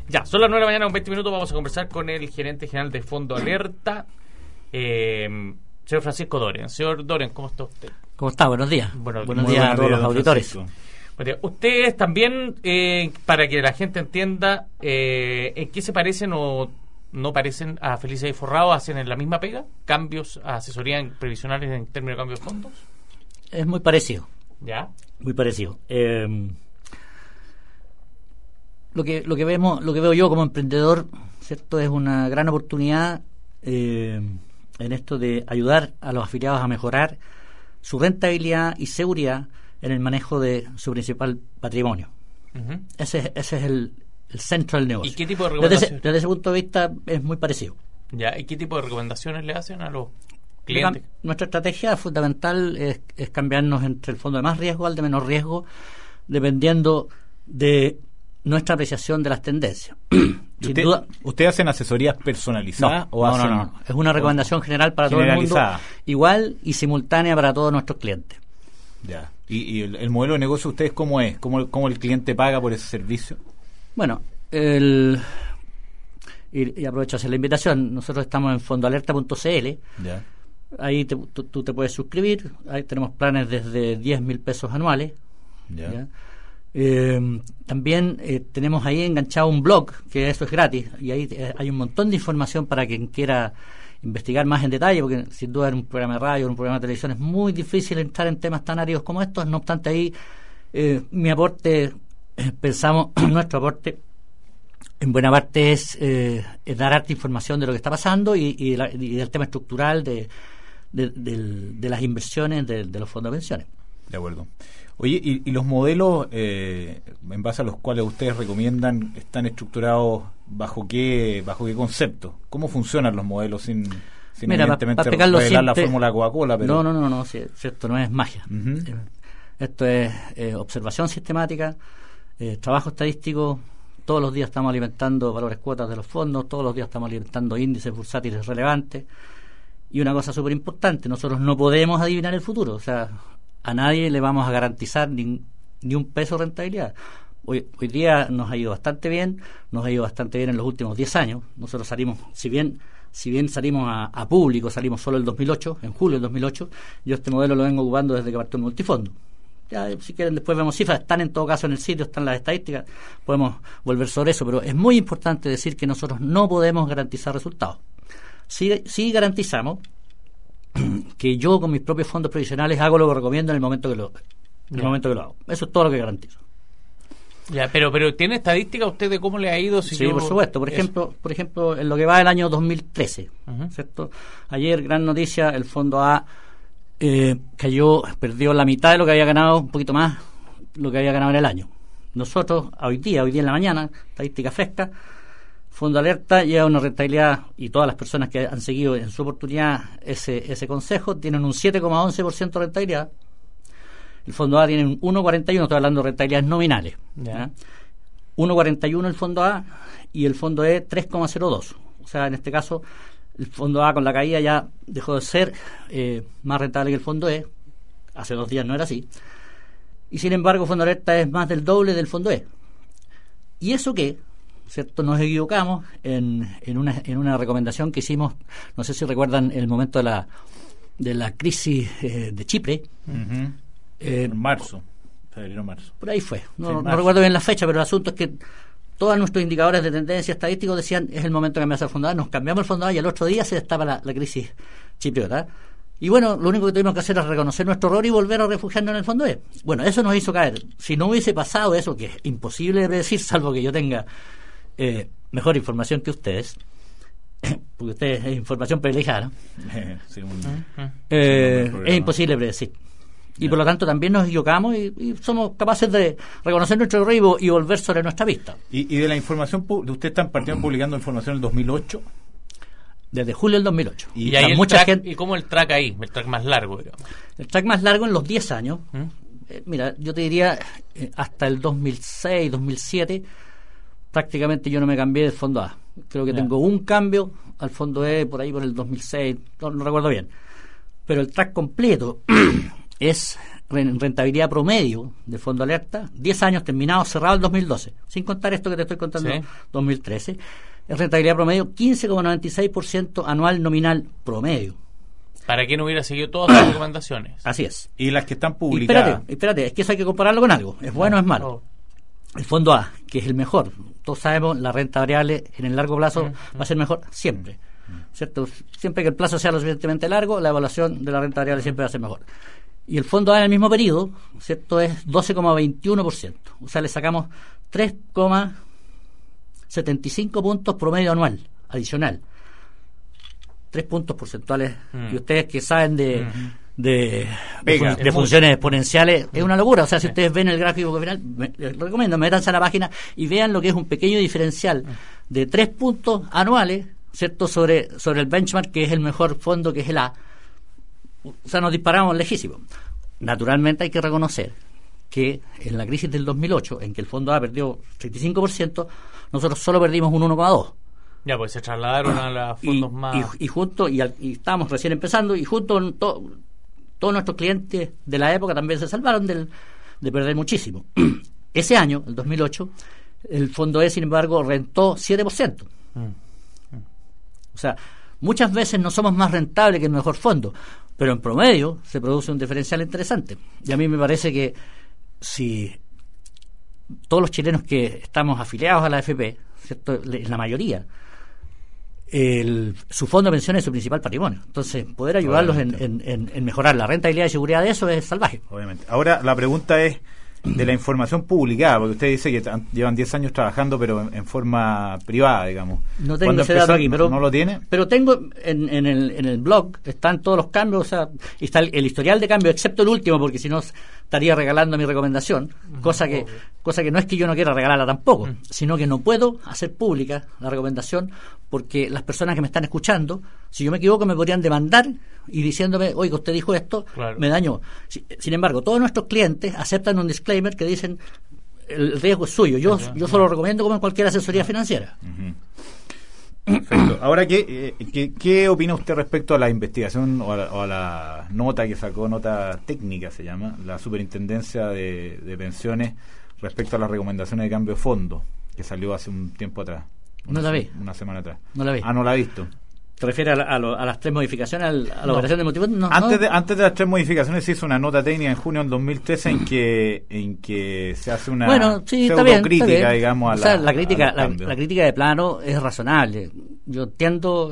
Ya, son las 9 de la mañana con 20 minutos. Vamos a conversar con el gerente general de Fondo Alerta, señor Francisco Doren. Señor Doren, ¿cómo está usted? ¿Cómo está? Buenos días. Buenos días a todos los auditores. Ustedes también, para que la gente entienda, ¿en qué se parecen o no parecen a Felices y Forrado? ¿Hacen en la misma pega? ¿Cambios, asesoría previsionales en términos de cambio de fondos? Es muy parecido. ¿Ya? Muy parecido. Lo que veo yo como emprendedor, ¿cierto? Es una gran oportunidad en esto de ayudar a los afiliados a mejorar su rentabilidad y seguridad en el manejo de su principal patrimonio. Uh-huh. Ese es el centro del negocio. ¿Y qué tipo de recomendaciones? Desde ese punto de vista es muy parecido. ¿Ya? ¿Y qué tipo de recomendaciones le hacen a los clientes? Nuestra estrategia fundamental es cambiarnos entre el fondo de más riesgo al de menor riesgo, dependiendo de nuestra apreciación de las tendencias. ¿Usted hacen asesorías personalizadas? No. Es una recomendación general para todo el mundo, igual y simultánea para todos nuestros clientes. Ya. ¿Y el modelo de negocio de ustedes cómo es? ¿Cómo el cliente paga por ese servicio? Bueno, y aprovecho a hacer la invitación. Nosotros estamos en fondoalerta.cl. Ya. Ahí tú te puedes suscribir. Ahí tenemos planes desde 10.000 pesos anuales. Ya. También tenemos ahí enganchado un blog, que eso es gratis, y ahí hay un montón de información para quien quiera investigar más en detalle, porque sin duda en un programa de radio, en un programa de televisión es muy difícil entrar en temas tan áridos como estos. No obstante, ahí mi aporte, nuestro aporte en buena parte es dar harta información de lo que está pasando y del tema estructural de las inversiones de los fondos de pensiones. De acuerdo. Oye, ¿y los modelos en base a los cuales ustedes recomiendan están estructurados bajo qué concepto? ¿Cómo funcionan los modelos sin evidentemente revelar la fórmula Coca-Cola? Pero... No, si esto no es magia. Uh-huh. Esto es observación sistemática, trabajo estadístico. Todos los días estamos alimentando valores cuotas de los fondos, todos los días estamos alimentando índices bursátiles relevantes. Y una cosa súper importante, nosotros no podemos adivinar el futuro, o sea, a nadie le vamos a garantizar ni un peso de rentabilidad. Hoy día nos ha ido bastante bien en los últimos 10 años. Nosotros salimos, si bien salimos a público, salimos solo el 2008, en julio del 2008, yo este modelo lo vengo ocupando desde que partió el multifondo. Ya, si quieren, después vemos cifras, están en todo caso en el sitio, están las estadísticas, podemos volver sobre eso, pero es muy importante decir que nosotros no podemos garantizar resultados. Sí garantizamos que yo con mis propios fondos previsionales hago lo que recomiendo en el momento que lo hago. Eso es todo lo que garantizo. Ya, pero ¿tiene estadística usted de cómo le ha ido? Sí, por supuesto. Por ejemplo, en lo que va del año 2013, uh-huh. ¿Cierto? Ayer, gran noticia, el fondo A perdió la mitad de lo que había ganado, un poquito más lo que había ganado en el año. Nosotros, hoy día en la mañana, estadística fresca, Fondo Alerta lleva una rentabilidad, y todas las personas que han seguido en su oportunidad ese consejo tienen un 7,11% de rentabilidad. El Fondo A tiene un 1,41%, estoy hablando de rentabilidades nominales. Yeah. 1,41% el Fondo A y el Fondo E 3,02%. O sea, en este caso, el Fondo A con la caída ya dejó de ser más rentable que el Fondo E. Hace 2 días no era así. Y sin embargo, Fondo Alerta es más del doble del Fondo E. ¿Y eso qué? ¿Cierto? Nos equivocamos en una recomendación que hicimos, no sé si recuerdan el momento de la crisis de Chipre. Uh-huh. En marzo, febrero-marzo. Por ahí fue, no recuerdo bien la fecha, pero el asunto es que todos nuestros indicadores de tendencia estadísticos decían es el momento de cambiarse el Fondo A. Nos cambiamos el Fondo A y al otro día se destapa la crisis chipriota. Y bueno, lo único que tuvimos que hacer es reconocer nuestro error y volver a refugiarnos en el Fondo E. Bueno, eso nos hizo caer. Si no hubiese pasado eso, que es imposible de predecir, salvo que yo tenga mejor información que ustedes, porque ustedes es información privilegiada, ¿no? Sí, es imposible predecir. Y por lo tanto también nos equivocamos y somos capaces de reconocer nuestro error y volver sobre nuestra pista. ¿Y de la información, ustedes están publicando información en el 2008? Desde julio del 2008. Y hay mucha gente. ¿Y cómo el track ahí? El track más largo, digamos. El track más largo en los 10 años. Mira, yo te diría hasta el 2006, 2007, prácticamente yo no me cambié del Fondo A. Creo que tengo un cambio al Fondo E por ahí por el 2006, no recuerdo bien. Pero el track completo es rentabilidad promedio de fondo alerta, 10 años terminados, cerrado el 2012, sin contar esto que te estoy contando, 2013, es rentabilidad promedio 15,96% anual nominal promedio. ¿Para qué no hubiera seguido todas sus recomendaciones? Así es. Y las que están publicadas. Espérate, es que eso hay que compararlo con algo. ¿Es bueno o es malo? El fondo A, que es el mejor. Todos sabemos, la renta variable en el largo plazo va a ser mejor siempre. ¿Cierto? Siempre que el plazo sea lo suficientemente largo, la evaluación de la renta variable siempre va a ser mejor. Y el fondo A en el mismo periodo, ¿cierto?, es 12,21%. O sea, le sacamos 3,75 puntos promedio anual, adicional. 3 puntos porcentuales. Y ustedes que saben de funciones exponenciales, es una locura. O sea, si ustedes ven el gráfico final, les recomiendo, métanse a la página y vean lo que es un pequeño diferencial de 3 puntos anuales, ¿cierto?, sobre el benchmark, que es el mejor fondo, que es el A. O sea, nos disparamos lejísimos. Naturalmente hay que reconocer que en la crisis del 2008, en que el fondo A perdió 35%, nosotros solo perdimos un 1,2%. Ya, pues se trasladaron a los fondos más... Y estábamos recién empezando, y junto todos nuestros clientes de la época también se salvaron de perder muchísimo. Ese año, el 2008, el fondo E, sin embargo, rentó 7%. O sea, muchas veces no somos más rentables que el mejor fondo, pero en promedio se produce un diferencial interesante. Y a mí me parece que si todos los chilenos que estamos afiliados a la AFP, ¿cierto?, la mayoría, su fondo de pensiones es su principal patrimonio. Entonces, poder ayudarlos en mejorar la rentabilidad y seguridad de eso es salvaje. Obviamente. Ahora, la pregunta es de la información publicada, porque usted dice que llevan 10 años trabajando, pero en forma privada, digamos. No tengo ese dato aquí, pero... ¿No lo tiene? Pero tengo en el blog, están todos los cambios, o sea, está el historial de cambio, excepto el último, porque si no estaría regalando mi recomendación, cosa que no es que yo no quiera regalarla tampoco, sino que no puedo hacer pública la recomendación, porque las personas que me están escuchando, si yo me equivoco, me podrían demandar y diciéndome, oiga, usted dijo esto, claro, me dañó. Sin embargo, todos nuestros clientes aceptan un disclaimer que dicen, el riesgo es suyo, yo solo lo recomiendo como en cualquier asesoría financiera. Perfecto. Ahora, ¿qué opina usted respecto a la investigación o a la nota que sacó, nota técnica se llama, la Superintendencia de Pensiones, respecto a las recomendaciones de cambio de fondo, que salió hace un tiempo atrás? No la vi. Una semana atrás. No la vi. Ah, no la ha visto. ¿Te refieres a las 3 modificaciones, a la operación de multifondo? No, antes de las 3 modificaciones se hizo una nota técnica en junio del 2013 en que se hace una pseudocrítica, digamos, a la crítica de plano es razonable. Yo entiendo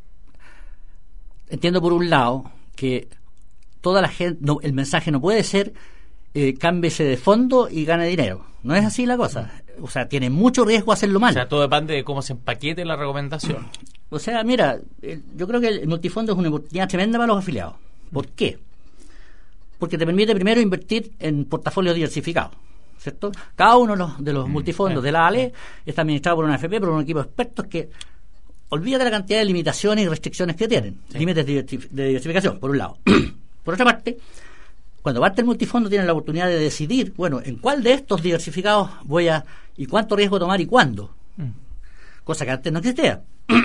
por un lado que toda la gente, el mensaje no puede ser cámbiese de fondo y gane dinero. No es así la cosa. O sea, tiene mucho riesgo hacerlo mal. O sea, todo depende de cómo se empaquete la recomendación. O sea, mira, yo creo que el multifondo es una oportunidad tremenda para los afiliados. ¿Por qué? Porque te permite primero invertir en portafolios diversificados, ¿cierto? Cada uno de los multifondos de la ALE está administrado por una AFP, por un equipo de expertos que olvídate la cantidad de limitaciones y restricciones que tienen. Sí. Límites de diversificación, por un lado. Por otra parte, cuando parte el multifondo tiene la oportunidad de decidir, bueno, en cuál de estos diversificados y cuánto riesgo tomar y cuándo. Cosa que antes no existía.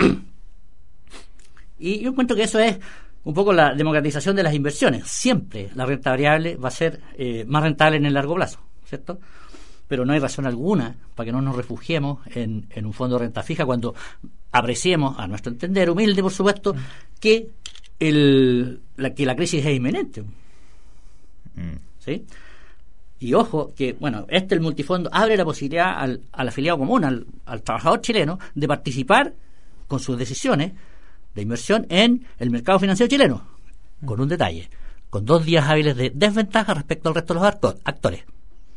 Y yo encuentro que eso es un poco la democratización de las inversiones. Siempre la renta variable va a ser más rentable en el largo plazo, ¿cierto? Pero no hay razón alguna para que no nos refugiemos en un fondo de renta fija cuando apreciemos, a nuestro entender, humilde por supuesto, que la crisis es inminente. ¿Sí? Y ojo que, bueno, el multifondo abre la posibilidad al afiliado común, al trabajador chileno, de participar con sus decisiones de inversión en el mercado financiero chileno, con un detalle, con 2 días hábiles de desventaja respecto al resto de los actores.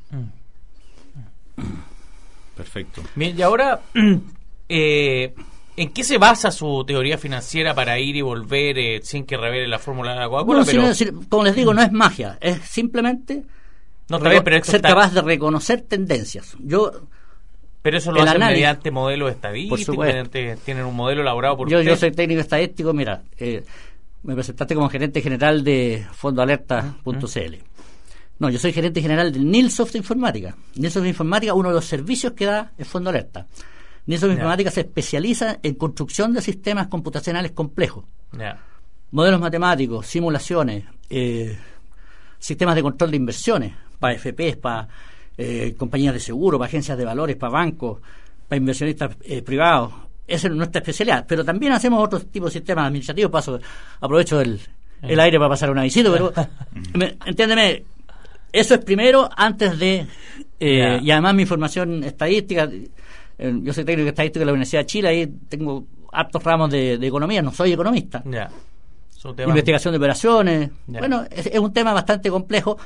Perfecto. Bien, y ahora, ¿en qué se basa su teoría financiera para ir y volver sin que revele la fórmula de la Coca-Cola? Como les digo, no es magia, es simplemente ser capaz de reconocer tendencias. Pero eso lo hacen mediante modelos estadísticos, tienen un modelo elaborado por yo soy técnico estadístico, mira, me presentaste como gerente general de fondoalerta.cl. No, yo soy gerente general del Nilsoft Informática. Nilsoft Informática, uno de los servicios que da es Fondo Alerta. Nilsoft Informática se especializa en construcción de sistemas computacionales complejos. Modelos matemáticos, simulaciones, sistemas de control de inversiones, para FPs, para compañías de seguro, para agencias de valores, para bancos, para inversionistas privados. Esa es nuestra especialidad, pero también hacemos otro tipo de sistemas administrativos. Aprovecho el aire para pasar un avisito, pero entiéndeme, eso es primero antes de y además mi formación estadística, yo soy técnico estadístico de la Universidad de Chile, ahí tengo hartos ramos de economía, no soy economista. Investigación de operaciones, bueno, es un tema bastante complejo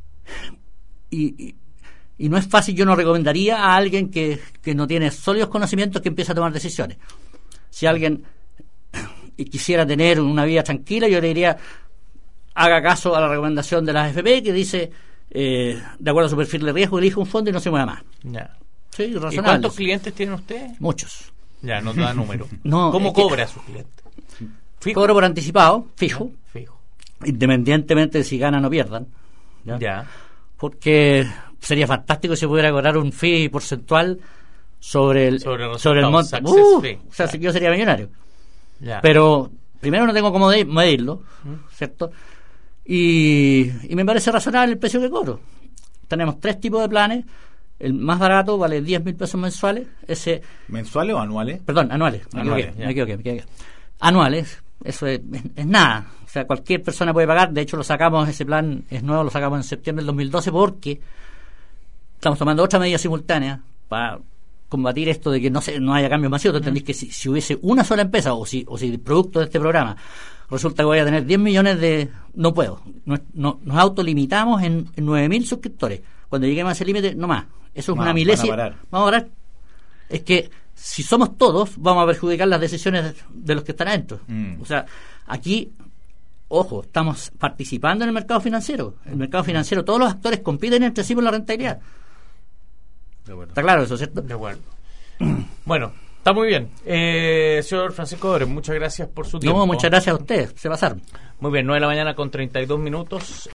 y no es fácil. Yo no recomendaría a alguien que no tiene sólidos conocimientos que empiece a tomar decisiones. Si alguien quisiera tener una vida tranquila, yo le diría, haga caso a la recomendación de las AFP que dice, de acuerdo a su perfil de riesgo, elige un fondo y no se mueva más. Sí, razonable. ¿Y cuántos clientes tienen ustedes? Muchos. Ya, no da número. No, ¿cómo cobra a sus clientes? ¿Fijo? Cobro por anticipado, fijo. Independientemente de si ganan o pierdan. Ya. Porque sería fantástico si pudiera cobrar un fee porcentual sobre el monto. O sea, yo sería millonario. Pero primero no tengo cómo medirlo, ¿cierto? Y me parece razonable el precio que cobro. Tenemos 3 tipos de planes. El más barato vale 10.000 pesos mensuales. ¿Mensuales o anuales? Perdón, anuales. Me equivoqué. Anuales, eso es nada. O sea, cualquier persona puede pagar. De hecho, ese plan es nuevo, lo sacamos en septiembre del 2012 porque estamos tomando otra medida simultánea para combatir esto de que no haya cambios masivos. Tú entendís que si hubiese una sola empresa o si producto de este programa resulta que voy a tener 10 millones de... No puedo. Nos autolimitamos en 9.000 suscriptores. Cuando lleguemos a ese límite, no más. Eso es una milésima. Vamos a parar. Es que si somos todos, vamos a perjudicar las decisiones de los que están adentro. O sea, aquí, ojo, estamos participando en el mercado financiero. El mercado financiero, todos los actores compiten entre sí por la rentabilidad. ¿Está claro eso, cierto? De acuerdo. Bueno, está muy bien. Señor Francisco Dores, muchas gracias por su tiempo. No, muchas gracias a ustedes. Se pasaron. Muy bien, 9 de la mañana con 32 minutos.